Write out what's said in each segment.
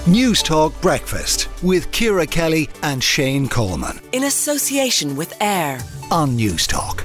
News Talk Breakfast with Ciara Kelly and Shane Coleman. In association with AIR On News Talk.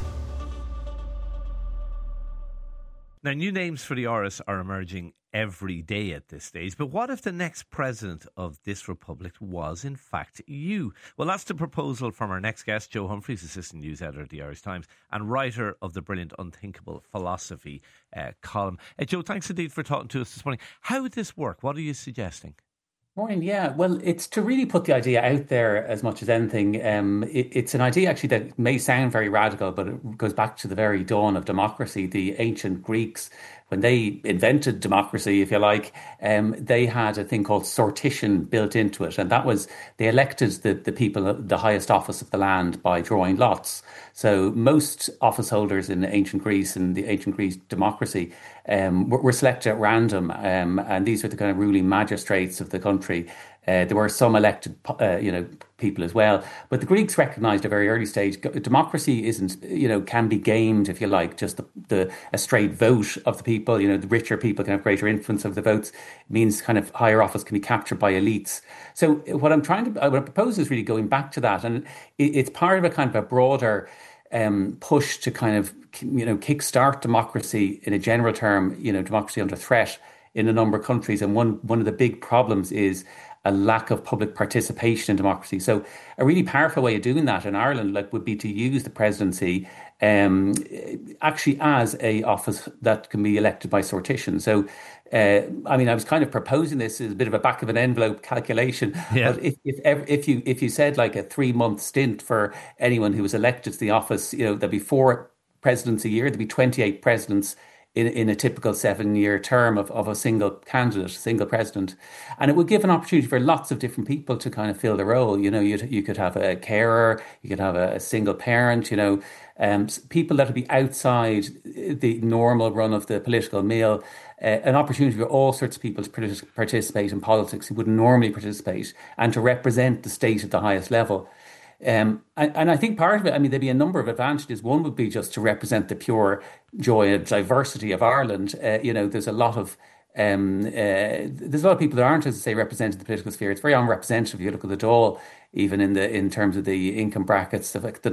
Now, new names for the Áras are emerging every day at this stage. But what if the next president of this republic was, in fact, you? Well, that's the proposal from our next guest, Joe Humphreys, assistant news editor at the Irish Times and writer of the brilliant Unthinkable Philosophy column. Joe, thanks indeed for talking to us this morning. How would this work? What are you suggesting? Morning, yeah. Well, it's to really put the idea out there as much as anything. It's an idea actually that may sound very radical, but it goes back to the very dawn of democracy. The ancient Greeks, when they invented democracy, if you like, they had a thing called sortition built into it. And that was, they elected the people at the highest office of the land by drawing lots. So most office holders in ancient Greece and the ancient Greece democracy were selected at random. And these were the kind of ruling magistrates of the country. There were some elected, people as well. But the Greeks recognised at a very early stage, democracy isn't, can be gamed, if you like, just a straight vote of the people. The richer people can have greater influence over the votes. It means kind of higher office can be captured by elites. So what I propose is really going back to that. And it's part of a kind of a broader push to kind of, kickstart democracy in a general term, democracy under threat in a number of countries. And one of the big problems is a lack of public participation in democracy. So a really powerful way of doing that in Ireland would be to use the presidency actually as a office that can be elected by sortition. So I was kind of proposing this as a bit of a back of an envelope calculation. Yeah. But if you said like a 3-month stint for anyone who was elected to the office, there'd be 4 presidents a year, there'd be 28 presidents in a typical 7-year term of a single candidate, single president. And it would give an opportunity for lots of different people to kind of fill the role. You could have a carer, you could have a single parent, people that would be outside the normal run of the political mill, an opportunity for all sorts of people to participate in politics who wouldn't normally participate and to represent the state at the highest level. And I think part of it, there'd be a number of advantages. One would be just to represent the pure joy and diversity of Ireland. There's a lot of people that aren't, as I say, represented in the political sphere. It's very unrepresentative. You look at the Dáil, even in terms of the income brackets,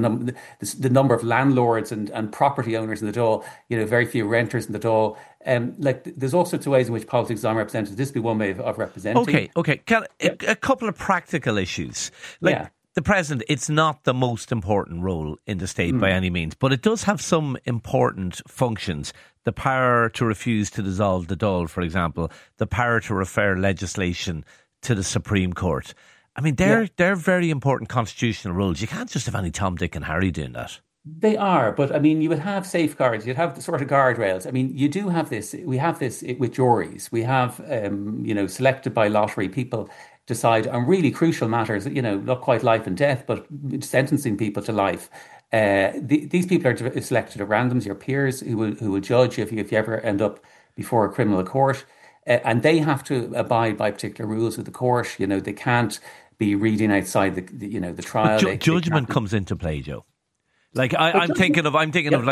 the number of landlords and property owners in the Dáil. Very few renters in the Dáil. There's all sorts of ways in which politics is unrepresented. This would be one way of representing. Okay. A couple of practical issues. The president, it's not the most important role in the state by any means, but it does have some important functions. The power to refuse to dissolve the Dáil, for example, the power to refer legislation to the Supreme Court. They're very important constitutional roles. You can't just have any Tom, Dick and Harry doing that. They are, but you would have safeguards. You'd have the sort of guardrails. You do have this. We have this with juries. We have, selected by lottery people decide on really crucial matters, not quite life and death, but sentencing people to life. These people are selected at random, your peers who will judge if you ever end up before a criminal court. And they have to abide by particular rules of the court. They can't be reading outside the trial. Judgment comes into play, Joe. I'm thinking of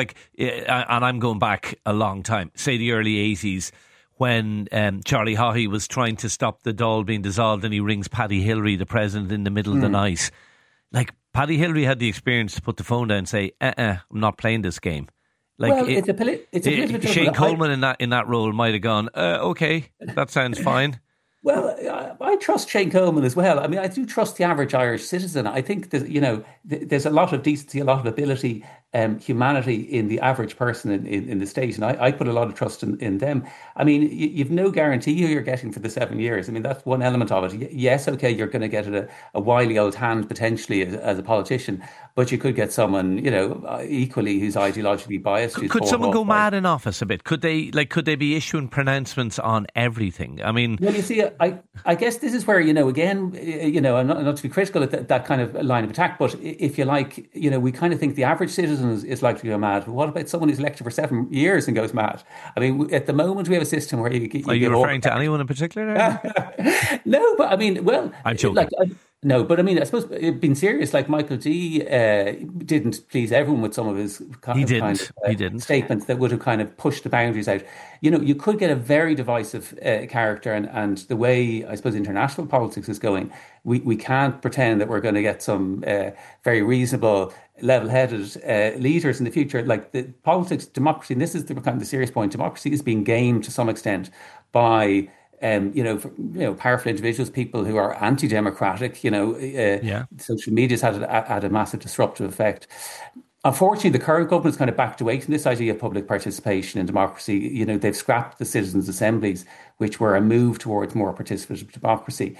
and I'm going back a long time, say the early 80s, when Charlie Haughey was trying to stop the Dáil being dissolved, and he rings Paddy Hillary, the president, in the middle of the night. Paddy Hillary had the experience to put the phone down and say, I'm not playing this game. It's a political Shane Coleman in that role might have gone, okay, that sounds fine. Well, I trust Shane Coleman as well. I do trust the average Irish citizen. I think that, there's a lot of decency, a lot of ability, humanity in the average person in the state. And I put a lot of trust in them. You've no guarantee who you're getting for the 7 years. That's one element of it. Yes, okay, you're going to get a wily old hand potentially as a politician, but you could get someone, equally who's ideologically biased. Could someone go mad in office a bit? Could they be issuing pronouncements on everything? Well, you see, I guess this is where, again, I'm not to be critical at that kind of line of attack, but if you like, we kind of think the average citizen is likely to go mad. But what about someone who's elected for 7 years and goes mad? At the moment we have a system where you are you referring to anyone in particular? No, but well, I'm joking. No, but I mean, I suppose being serious, like Michael D didn't please everyone with some of his He didn't. He didn't. statements that would have kind of pushed the boundaries out. You could get a very divisive character, and the way I suppose international politics is going, we can't pretend that we're going to get some very reasonable, level-headed leaders in the future. Like the politics, democracy, and this is the kind of the serious point. Democracy is being gamed to some extent by powerful individuals, people who are anti-democratic. Social media's had a massive disruptive effect. Unfortunately, the current government's kind of backed away from this idea of public participation in democracy. They've scrapped the citizens' assemblies, which were a move towards more participative democracy.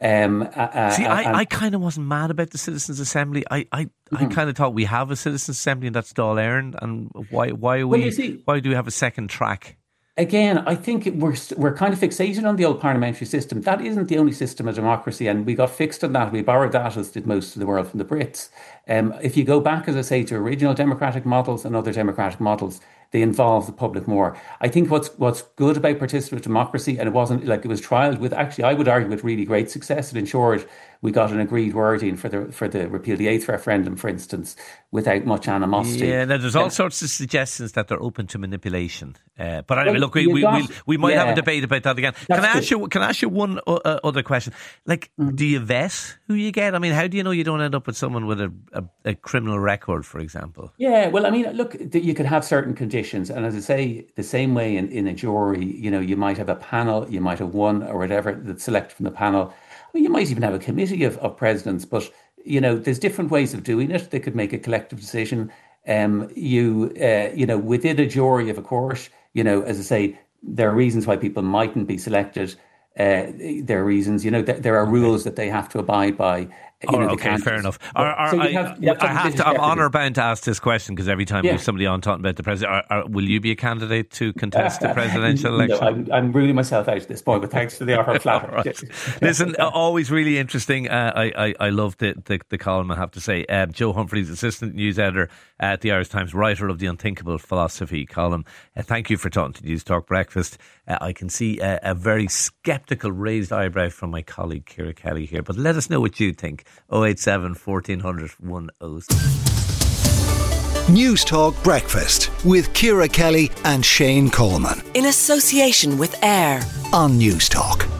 I kind of wasn't mad about the citizens' assembly. I kind of thought we have a citizens' assembly, and that's Dáil Éireann. And why do we have a second track? Again, I think we're kind of fixated on the old parliamentary system. That isn't the only system of democracy, and we got fixed on that. We borrowed that, as did most of the world, from the Brits. If you go back, as I say, to original democratic models and other democratic models, they involve the public more. I think what's good about participative democracy, and it wasn't like it was trialled with, actually, I would argue with really great success. It ensured we got an agreed wording for the repeal of the 8th referendum, for instance, without much animosity. Yeah, now there's all sorts of suggestions that they're open to manipulation. But anyway, look, we might have a debate about that again. Can I ask you one other question? Like, do you vet who you get? I mean, how do you know you don't end up with someone with a criminal record, for example? Yeah, well, I mean, look, you could have certain conditions, and as I say, the same way in a jury, you might have a panel, you might have one or whatever that's selected from the panel. You might even have a committee of presidents, but there's different ways of doing it. They could make a collective decision. Within a jury of a court, as I say, there are reasons why people mightn't be selected. There are reasons, there are rules that they have to abide by. Okay, fair enough. I'm honour bound to ask this question, because every time we have somebody on talking about the president, will you be a candidate to contest the presidential election? No, I'm ruling myself out at this point, but thanks for the offer of flattery. Right. Listen, always really interesting. I love the column, I have to say. Joe Humphreys, assistant news editor at the Irish Times, writer of the Unthinkable Philosophy column. Thank you for talking to News Talk Breakfast. I can see a very sceptical raised eyebrow from my colleague Ciara Kelly here, but let us know what you think. 087 1400 106. News Talk Breakfast with Ciara Kelly and Shane Coleman. In association with AIR On News Talk.